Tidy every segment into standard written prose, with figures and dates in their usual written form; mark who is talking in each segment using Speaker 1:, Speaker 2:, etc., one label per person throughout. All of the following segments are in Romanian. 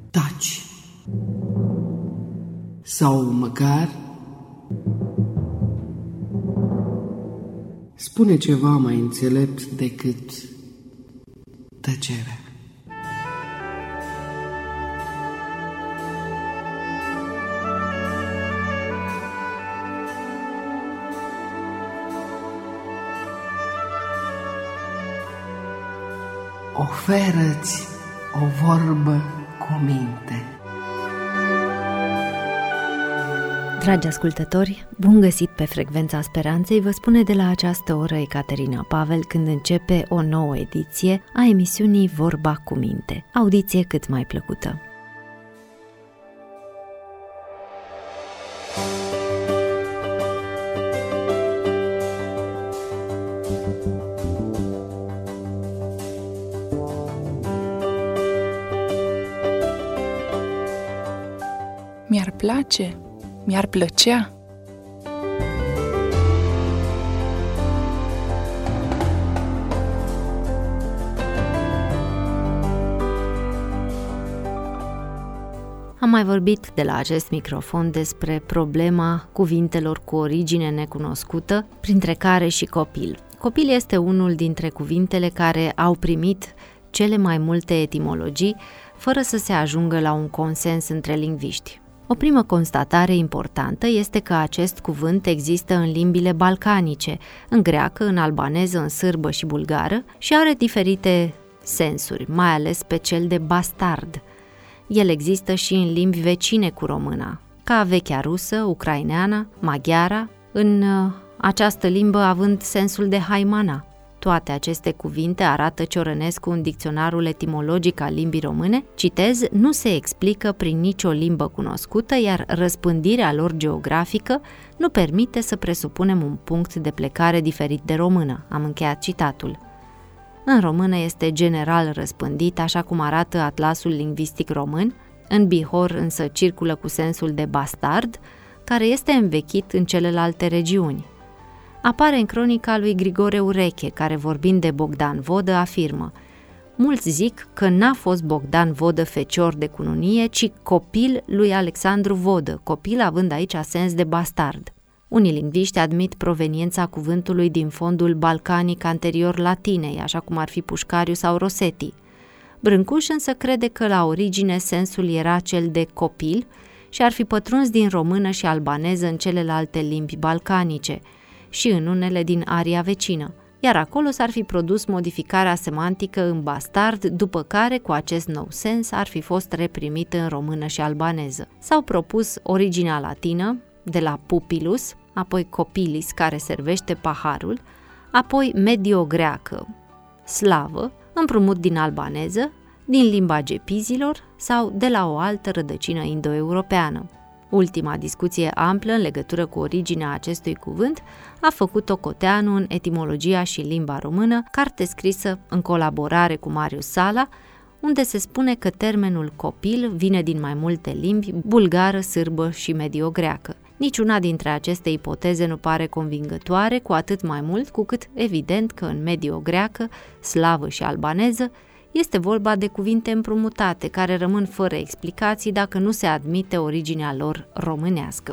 Speaker 1: taci. Sau măcar spune ceva mai înțelept decât tăcerea. Oferă-ți o vorbă cu minte.
Speaker 2: Dragi ascultători, bun găsit pe Frecvența Speranței, vă spune de la această oră Ecaterina Pavel când începe o nouă ediție a emisiunii Vorba cu minte. Audiție cât mai plăcută.
Speaker 3: Mi-ar place, mi-ar plăcea.
Speaker 2: Am mai vorbit de la acest microfon despre problema cuvintelor cu origine necunoscută, printre care și copil. Copil este unul dintre cuvintele care au primit cele mai multe etimologii, fără să se ajungă la un consens între lingviști. O primă constatare importantă este că acest cuvânt există în limbile balcanice, în greacă, în albaneză, în sârbă și bulgară și are diferite sensuri, mai ales pe cel de bastard. El există și în limbi vecine cu româna, ca vechea rusă, ucraineana, maghiara, în această limbă având sensul de haimana. Toate aceste cuvinte, arată Ciorănescu în dicționarul etimologic al limbii române, citez, nu se explică prin nicio limbă cunoscută, iar răspândirea lor geografică nu permite să presupunem un punct de plecare diferit de română. Am încheiat citatul. În română este general răspândit, așa cum arată Atlasul Lingvistic Român, în Bihor însă circulă cu sensul de bastard, care este învechit în celelalte regiuni. Apare în cronica lui Grigore Ureche, care vorbind de Bogdan Vodă afirmă: mulți zic că n-a fost Bogdan Vodă fecior de cununie, ci copil lui Alexandru Vodă, copil având aici sens de bastard. Unii lingviști admit proveniența cuvântului din fondul balcanic anterior latinei, așa cum ar fi Pușcariu sau Rosetti. Brâncuș însă crede că la origine sensul era cel de copil și ar fi pătruns din română și albaneză în celelalte limbi balcanice și în unele din aria vecină, iar acolo s-ar fi produs modificarea semantică în bastard, după care, cu acest nou sens, ar fi fost reprimit în română și albaneză. S-au propus originea latină, de la pupilus, apoi copilis, care servește paharul, apoi medio-greacă, slavă, împrumut din albaneză, din limba gepizilor sau de la o altă rădăcină indo-europeană. Ultima discuție amplă în legătură cu originea acestui cuvânt a făcut-o Coteanu în Etimologia și limba română, carte scrisă în colaborare cu Marius Sala, unde se spune că termenul copil vine din mai multe limbi, bulgară, sârbă și medio-greacă. Niciuna dintre aceste ipoteze nu pare convingătoare, cu atât mai mult cu cât evident că în medio-greacă, slavă și albaneză este vorba de cuvinte împrumutate, care rămân fără explicații dacă nu se admite originea lor românească.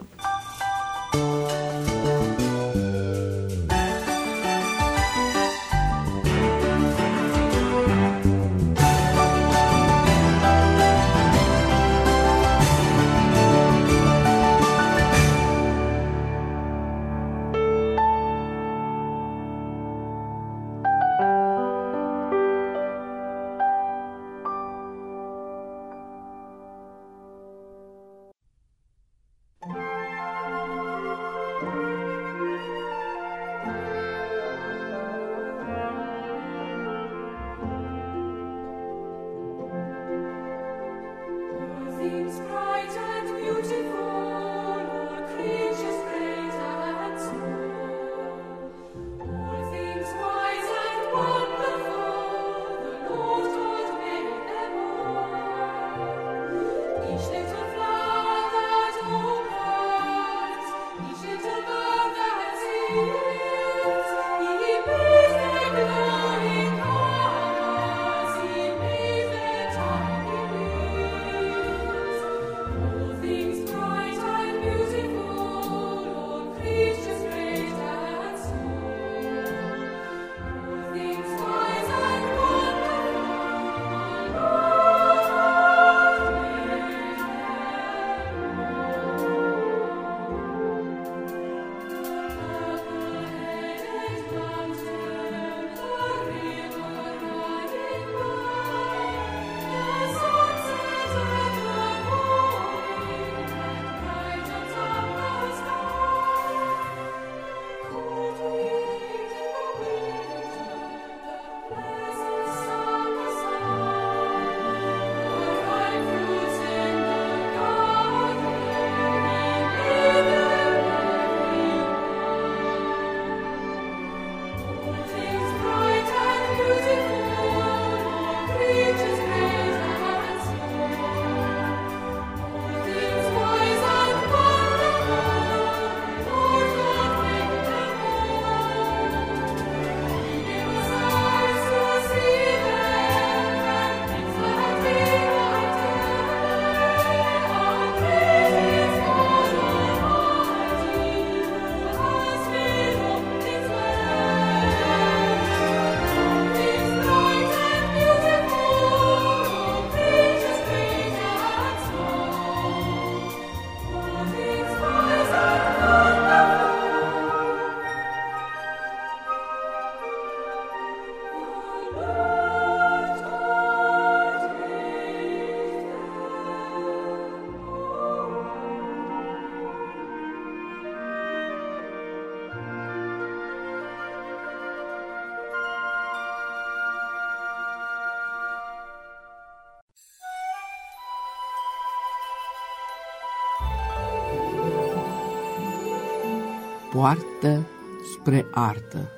Speaker 1: poartă spre artă.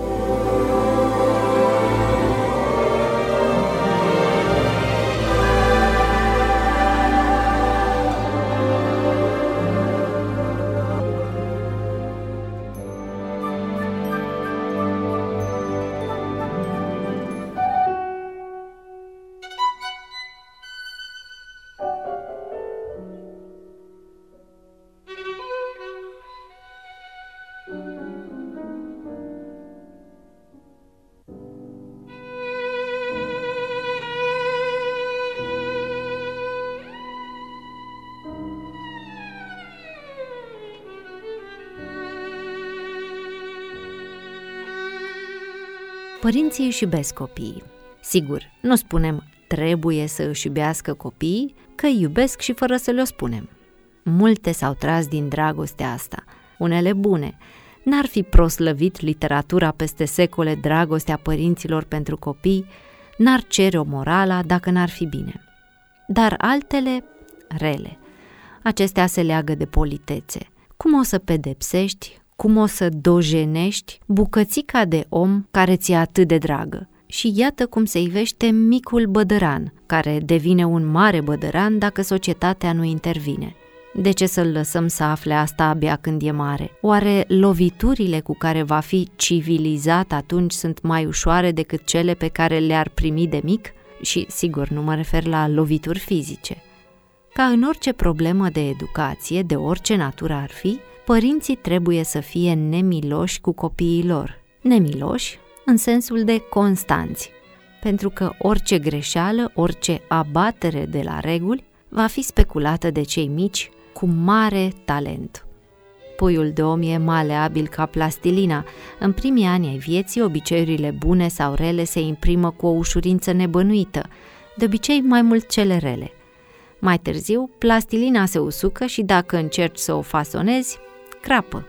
Speaker 2: Părinții își iubesc copiii. Sigur, nu spunem trebuie să își iubească copiii, că îi iubesc și fără să le-o spunem. Multe s-au tras din dragostea asta, unele bune. N-ar fi proslăvit literatura peste secole dragostea părinților pentru copii, n-ar cere o morală dacă n-ar fi bine. Dar altele, rele. Acestea se leagă de politețe. Cum o să pedepsești, cum o să dojenești bucățica de om care ți-e atât de dragă. Și iată cum se ivește micul bădăran, care devine un mare bădăran dacă societatea nu intervine. De ce să-l lăsăm să afle asta abia când e mare? Oare loviturile cu care va fi civilizat atunci sunt mai ușoare decât cele pe care le-ar primi de mic? Și, sigur, nu mă refer la lovituri fizice. Ca în orice problemă de educație, de orice natură ar fi, părinții trebuie să fie nemiloși cu copiii lor. Nemiloși în sensul de constanți, pentru că orice greșeală, orice abatere de la reguli va fi speculată de cei mici cu mare talent. Puiul de om e maleabil ca plastilina. În primii ani ai vieții, obiceiurile bune sau rele se imprimă cu o ușurință nebănuită, de obicei mai mult cele rele. Mai târziu, plastilina se usucă și dacă încerci să o fasonezi, crapă.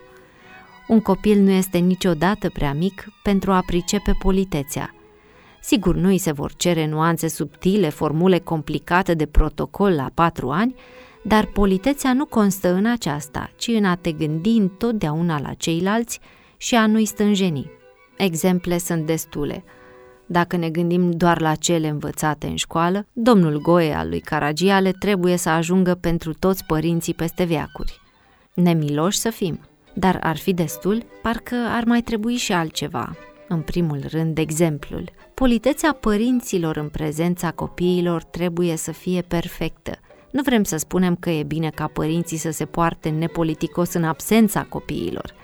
Speaker 2: Un copil nu este niciodată prea mic pentru a pricepe politețea. Sigur, nu îi se vor cere nuanțe subtile, formule complicate de protocol la 4 ani, dar politețea nu constă în aceasta, ci în a te gândi întotdeauna la ceilalți și a nu-i stânjeni. Exemple sunt destule. Dacă ne gândim doar la cele învățate în școală, domnul Goe al lui Caragiale trebuie să ajungă pentru toți părinții peste veacuri. Nemiloși să fim, dar ar fi destul, parcă ar mai trebui și altceva. În primul rând, exemplul. Politețea părinților în prezența copiilor trebuie să fie perfectă. Nu vrem să spunem că e bine ca părinții să se poarte nepoliticos în absența copiilor.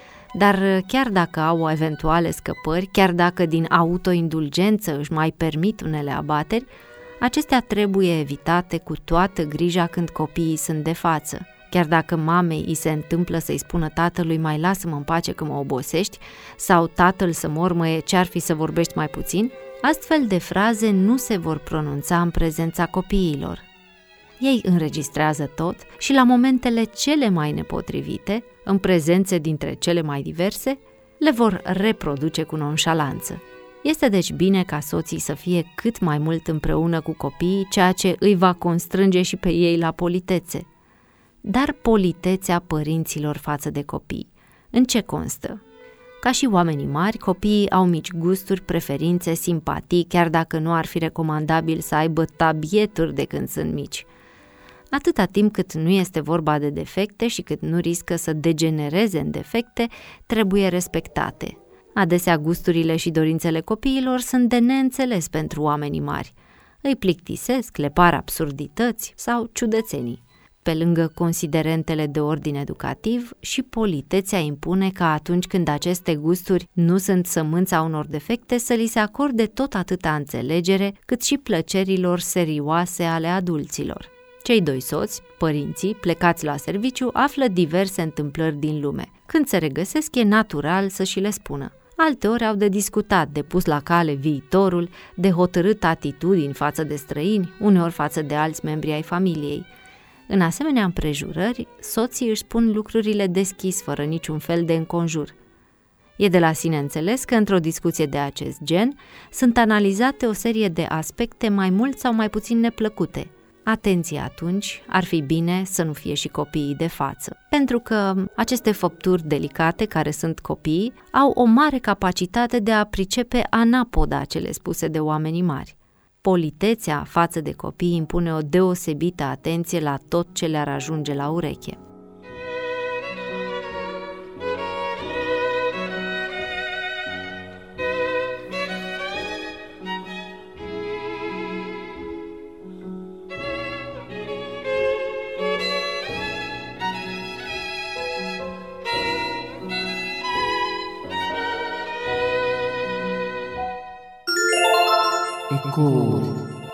Speaker 2: Dar chiar dacă au eventuale scăpări, chiar dacă din autoindulgență își mai permit unele abateri, acestea trebuie evitate cu toată grija când copiii sunt de față. Chiar dacă mamei îi se întâmplă să-i spună tatălui mai lasă-mă în pace că mă obosești, sau tatăl să mormăie ce-ar fi să vorbești mai puțin, astfel de fraze nu se vor pronunța în prezența copiilor. Ei înregistrează tot și la momentele cele mai nepotrivite, în prezențe dintre cele mai diverse, le vor reproduce cu nonșalanță. Este deci bine ca soții să fie cât mai mult împreună cu copiii, ceea ce îi va constrânge și pe ei la politețe. Dar politețea părinților față de copii, în ce constă? Ca și oamenii mari, copiii au mici gusturi, preferințe, simpatii, chiar dacă nu ar fi recomandabil să aibă tabieturi de când sunt mici. Atâta timp cât nu este vorba de defecte și cât nu riscă să degenereze în defecte, trebuie respectate. Adesea gusturile și dorințele copiilor sunt de neînțeles pentru oamenii mari. Îi plictisesc, le par absurdități sau ciudățenii. Pe lângă considerentele de ordin educativ, și politețea impune ca atunci când aceste gusturi nu sunt sămânța unor defecte, să li se acorde tot atâta înțelegere cât și plăcerilor serioase ale adulților. Cei doi soți, părinții, plecați la serviciu, află diverse întâmplări din lume. Când se regăsesc, e natural să și le spună. Alteori au de discutat, de pus la cale viitorul, de hotărât atitudini față de străini, uneori față de alți membri ai familiei. În asemenea împrejurări, soții își spun lucrurile deschis, fără niciun fel de înconjur. E de la sine înțeles că într-o discuție de acest gen sunt analizate o serie de aspecte mai mult sau mai puțin neplăcute. atenție atunci, ar fi bine să nu fie și copiii de față. Pentru că aceste făpturi delicate, care sunt copiii, au o mare capacitate de a pricepe anapoda cele spuse de oamenii mari. Politețea față de copii impune o deosebită atenție la tot ce le-ar ajunge la ureche.
Speaker 1: Ecouri.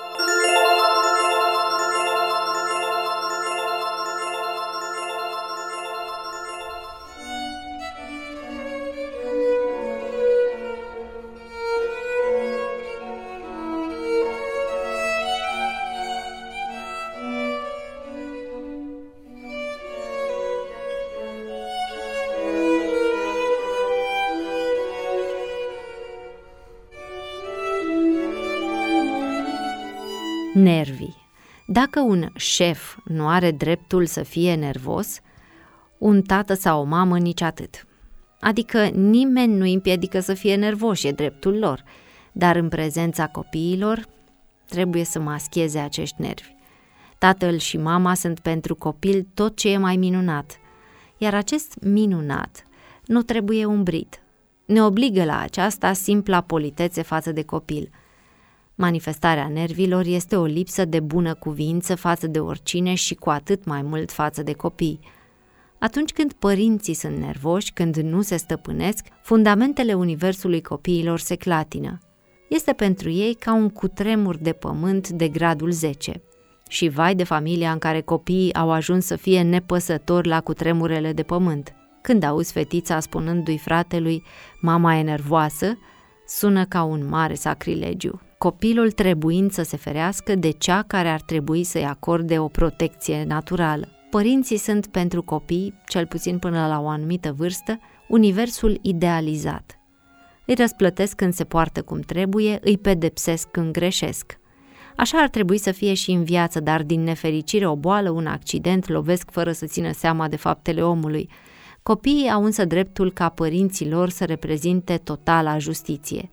Speaker 2: Nervii. Dacă un șef nu are dreptul să fie nervos, un tată sau o mamă nici atât. Adică nimeni nu îi împiedică să fie nervoși, e dreptul lor, dar în prezența copiilor trebuie să mascheze acești nervi. Tatăl și mama sunt pentru copil tot ce e mai minunat, iar acest minunat nu trebuie umbrit. Ne obligă la aceasta simpla politețe față de copil. Manifestarea nervilor este o lipsă de bună cuvință față de oricine și cu atât mai mult față de copii. Atunci când părinții sunt nervoși, când nu se stăpânesc, fundamentele universului copiilor se clatină. Este pentru ei ca un cutremur de pământ de gradul 10. Și vai de familia în care copiii au ajuns să fie nepăsători la cutremurele de pământ. Când auzi fetița spunându-i fratelui, mama e nervoasă, sună ca un mare sacrilegiu. Copilul trebuind să se ferească de cea care ar trebui să-i acorde o protecție naturală. Părinții sunt pentru copii, cel puțin până la o anumită vârstă, universul idealizat. Îi răsplătesc când se poartă cum trebuie, îi pedepsesc când greșesc. Așa ar trebui să fie și în viață, dar din nefericire o boală, un accident lovesc fără să țină seama de faptele omului. Copiii au însă dreptul ca părinții lor să reprezinte totala justiție.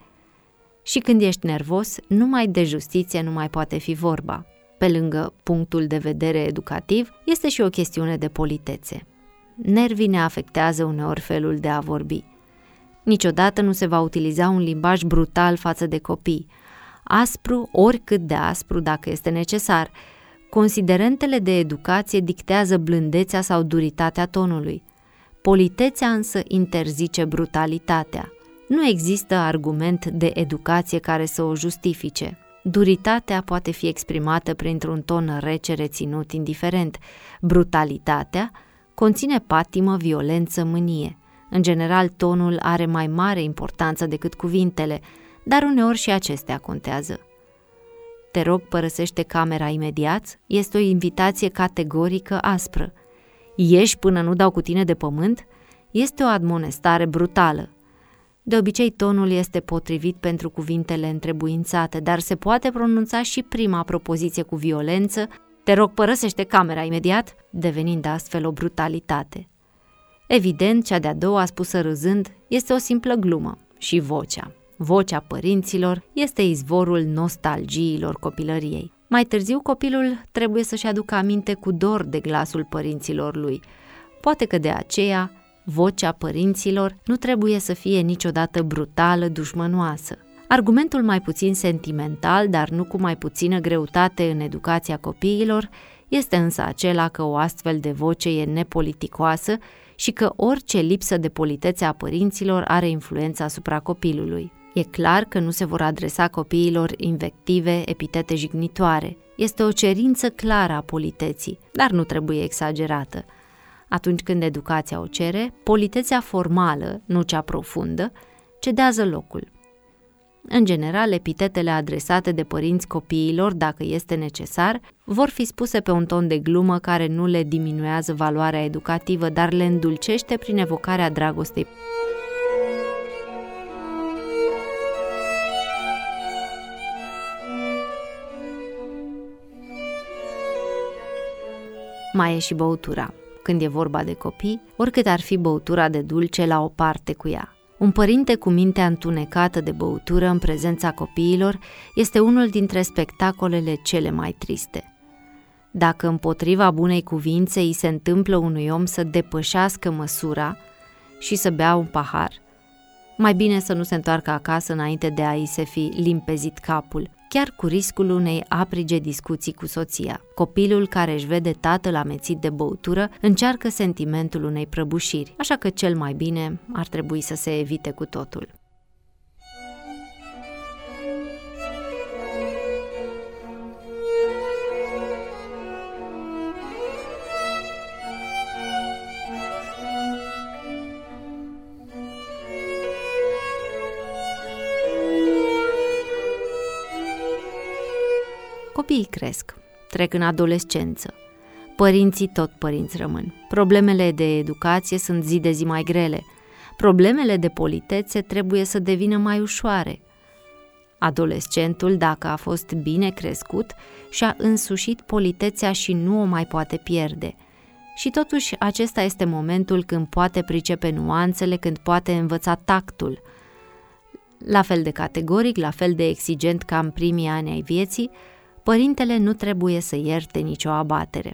Speaker 2: Și când ești nervos, numai de justiție nu mai poate fi vorba. Pe lângă punctul de vedere educativ, este și o chestiune de politețe. Nervii ne afectează uneori felul de a vorbi. Niciodată nu se va utiliza un limbaj brutal față de copii, aspru, oricât de aspru dacă este necesar. Considerentele de educație dictează blândețea sau duritatea tonului. Politețea însă interzice brutalitatea. Nu există argument de educație care să o justifice. Duritatea poate fi exprimată printr-un ton rece, reținut, indiferent. Brutalitatea conține patimă, violență, mânie. În general, tonul are mai mare importanță decât cuvintele, dar uneori și acestea contează. Te rog, părăsește camera imediat, este o invitație categorică aspră. Ieși până nu dau cu tine de pământ, este o admonestare brutală. De obicei, tonul este potrivit pentru cuvintele întrebuințate, dar se poate pronunța și prima propoziție cu violență, te rog, părăsește camera imediat, devenind astfel o brutalitate. Evident, cea de-a doua, spusă râzând, este o simplă glumă. Și vocea părinților, este izvorul nostalgiilor copilăriei. Mai târziu, copilul trebuie să-și aducă aminte cu dor de glasul părinților lui. Poate că de aceea, vocea părinților nu trebuie să fie niciodată brutală, dușmănoasă. Argumentul mai puțin sentimental, dar nu cu mai puțină greutate în educația copiilor, este însă acela că o astfel de voce e nepoliticoasă și că orice lipsă de politețe a părinților are influență asupra copilului. E clar că nu se vor adresa copiilor invective, epitete jignitoare. Este o cerință clară a politeții, dar nu trebuie exagerată. Atunci când educația o cere, politețea formală, nu cea profundă, cedează locul. În general, epitetele adresate de părinți copiilor, dacă este necesar, vor fi spuse pe un ton de glumă care nu le diminuează valoarea educativă, dar le îndulcește prin evocarea dragostei. Mai e și băutura. Când e vorba de copii, oricât ar fi băutura de dulce, la o parte cu ea. Un părinte cu mintea întunecată de băutură în prezența copiilor este unul dintre spectacolele cele mai triste. Dacă împotriva bunei cuvințe îi se întâmplă unui om să depășească măsura și să bea un pahar, mai bine să nu se întoarcă acasă înainte de a-i se fi limpezit capul, chiar cu riscul unei aprige discuții cu soția. Copilul care își vede tatăl amețit de băutură încearcă sentimentul unei prăbușiri, așa că cel mai bine ar trebui să se evite cu totul. Copiii cresc, trec în adolescență. Părinții tot părinți rămân. Problemele de educație sunt zi de zi mai grele. Problemele de politețe trebuie să devină mai ușoare. Adolescentul, dacă a fost bine crescut, și-a însușit politețea și nu o mai poate pierde. Și totuși acesta este momentul când poate pricepe nuanțele, când poate învăța tactul. La fel de categoric, la fel de exigent ca în primii ani ai vieții, părintele nu trebuie să ierte nicio abatere.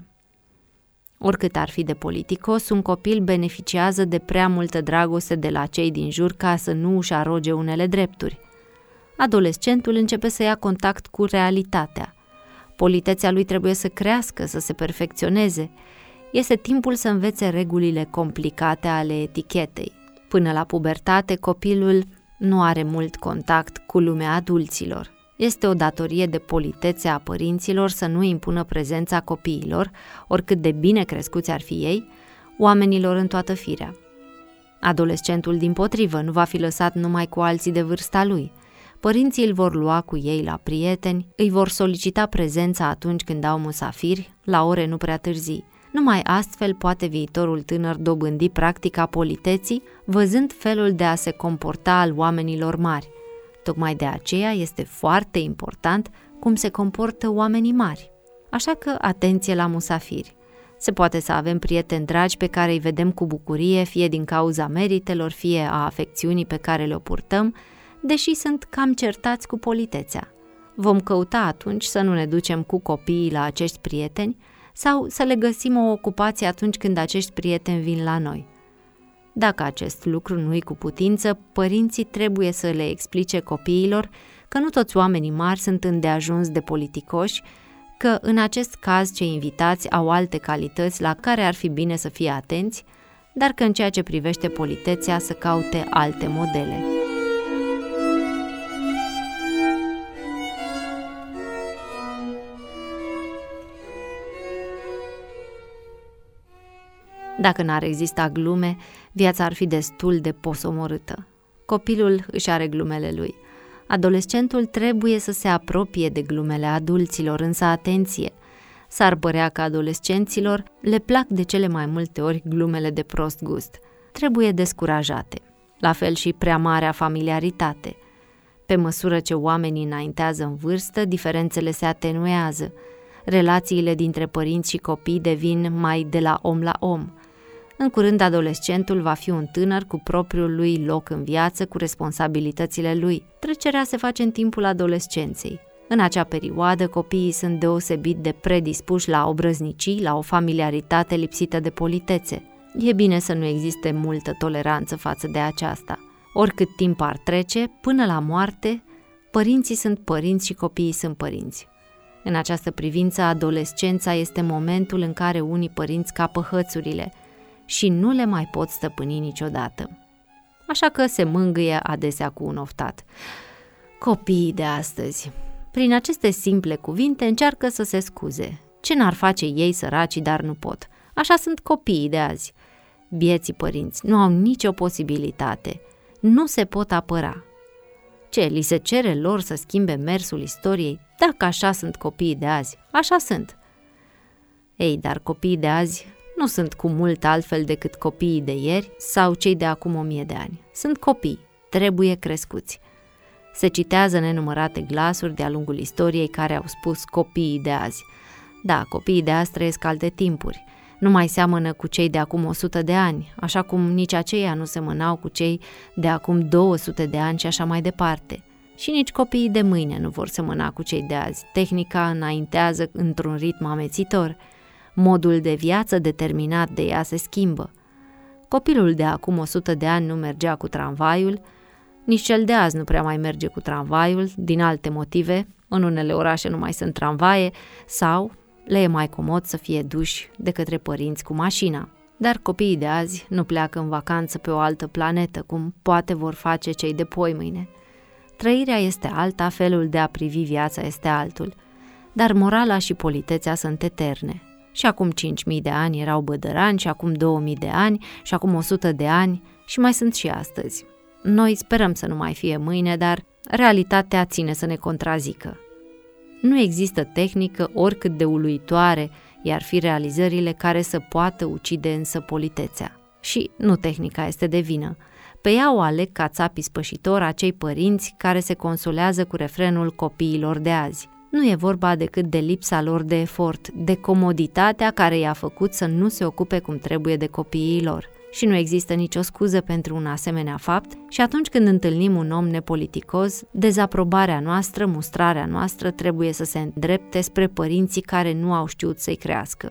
Speaker 2: Oricât ar fi de politicos, un copil beneficiază de prea multă dragoste de la cei din jur ca să nu își aroge unele drepturi. Adolescentul începe să ia contact cu realitatea. Politețea lui trebuie să crească, să se perfecționeze. Este timpul să învețe regulile complicate ale etichetei. Până la pubertate, copilul nu are mult contact cu lumea adulților. Este o datorie de politețe a părinților să nu impună prezența copiilor, oricât de bine crescuți ar fi ei, oamenilor în toată firea. Adolescentul, dimpotrivă, nu va fi lăsat numai cu alții de vârsta lui. Părinții îl vor lua cu ei la prieteni, îi vor solicita prezența atunci când au musafiri, la ore nu prea târzii. Numai astfel poate viitorul tânăr dobândi practica politeții, văzând felul de a se comporta al oamenilor mari. Tocmai de aceea este foarte important cum se comportă oamenii mari. Așa că atenție la musafiri. Se poate să avem prieteni dragi pe care îi vedem cu bucurie, fie din cauza meritelor, fie a afecțiunii pe care le-o purtăm, deși sunt cam certați cu politețea. Vom căuta atunci să nu ne ducem cu copiii la acești prieteni sau să le găsim o ocupație atunci când acești prieteni vin la noi. Dacă acest lucru nu-i cu putință, părinții trebuie să le explice copiilor că nu toți oamenii mari sunt îndeajuns de politicoși, că în acest caz cei invitați au alte calități la care ar fi bine să fie atenți, dar că în ceea ce privește politețea să caute alte modele. Dacă n-ar exista glume, viața ar fi destul de posomorâtă. Copilul își are glumele lui. Adolescentul trebuie să se apropie de glumele adulților, însă atenție! S-ar părea că adolescenților le plac de cele mai multe ori glumele de prost gust. Trebuie descurajate. La fel și prea marea familiaritate. Pe măsură ce oamenii înaintează în vârstă, diferențele se atenuează. Relațiile dintre părinți și copii devin mai de la om la om. În curând, adolescentul va fi un tânăr cu propriul lui loc în viață, cu responsabilitățile lui. Trecerea se face în timpul adolescenței. În acea perioadă, copiii sunt deosebit de predispuși la obrăznicii, la o familiaritate lipsită de politețe. E bine să nu existe multă toleranță față de aceasta. Oricât timp ar trece, până la moarte, părinții sunt părinți și copiii sunt părinți. În această privință, adolescența este momentul în care unii părinți capă hățurile și nu le mai pot stăpâni niciodată. Așa că se mângâie adesea cu un oftat. Copiii de astăzi, prin aceste simple cuvinte, încearcă să se scuze. Ce n-ar face ei săraci, dar nu pot. Așa sunt copiii de azi. Bieții părinți nu au nicio posibilitate. Nu se pot apăra. Ce, li se cere lor să schimbe mersul istoriei? Dacă așa sunt copiii de azi, așa sunt. Ei, dar copiii de azi nu sunt cu mult altfel decât copiii de ieri sau cei de acum 1000 de ani. Sunt copii, trebuie crescuți. Se citează nenumărate glasuri de-a lungul istoriei care au spus copiii de azi. Da, copiii de azi trăiesc alte timpuri. Nu mai seamănă cu cei de acum 100 de ani, așa cum nici aceia nu semănau cu cei de acum 200 de ani și așa mai departe. Și nici copiii de mâine nu vor semăna cu cei de azi. Tehnica înaintează într-un ritm amețitor. Modul de viață determinat de ea se schimbă. Copilul de acum 100 de ani nu mergea cu tramvaiul, nici cel de azi nu prea mai merge cu tramvaiul, din alte motive. În unele orașe nu mai sunt tramvaie sau le e mai comod să fie duși de către părinți cu mașina. Dar copiii de azi nu pleacă în vacanță pe o altă planetă, cum poate vor face cei de poimâine. Trăirea este alta, felul de a privi viața este altul, dar morala și politețea sunt eterne. Și acum 5.000 de ani erau bădărani, și acum 2.000 de ani, și acum 100 de ani, și mai sunt și astăzi. Noi sperăm să nu mai fie mâine, dar realitatea ține să ne contrazică. Nu există tehnică, oricât de uluitoare i-ar fi realizările, care să poată ucide însă politețea. Și nu tehnica este de vină. Pe ea o aleg ca țapi spășitor acei părinți care se consolează cu refrenul copiilor de azi. Nu e vorba decât de lipsa lor de efort, de comoditatea care i-a făcut să nu se ocupe cum trebuie de copiii lor. Și nu există nicio scuză pentru un asemenea fapt și atunci când întâlnim un om nepoliticos, dezaprobarea noastră, mustrarea noastră trebuie să se îndrepte spre părinții care nu au știut să-i crească.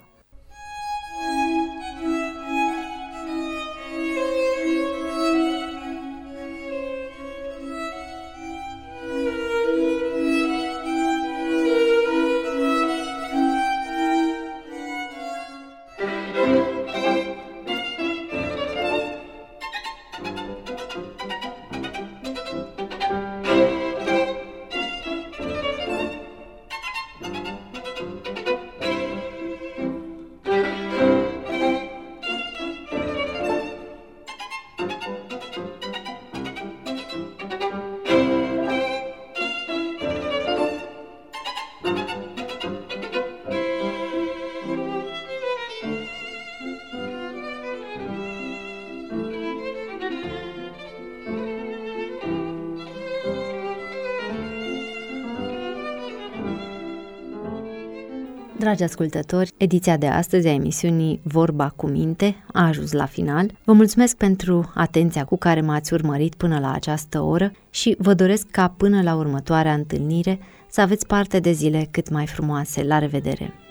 Speaker 2: Dragi ascultători, ediția de astăzi a emisiunii Vorba cu Minte a ajuns la final. Vă mulțumesc pentru atenția cu care m-ați urmărit până la această oră și vă doresc ca până la următoarea întâlnire să aveți parte de zile cât mai frumoase. La revedere!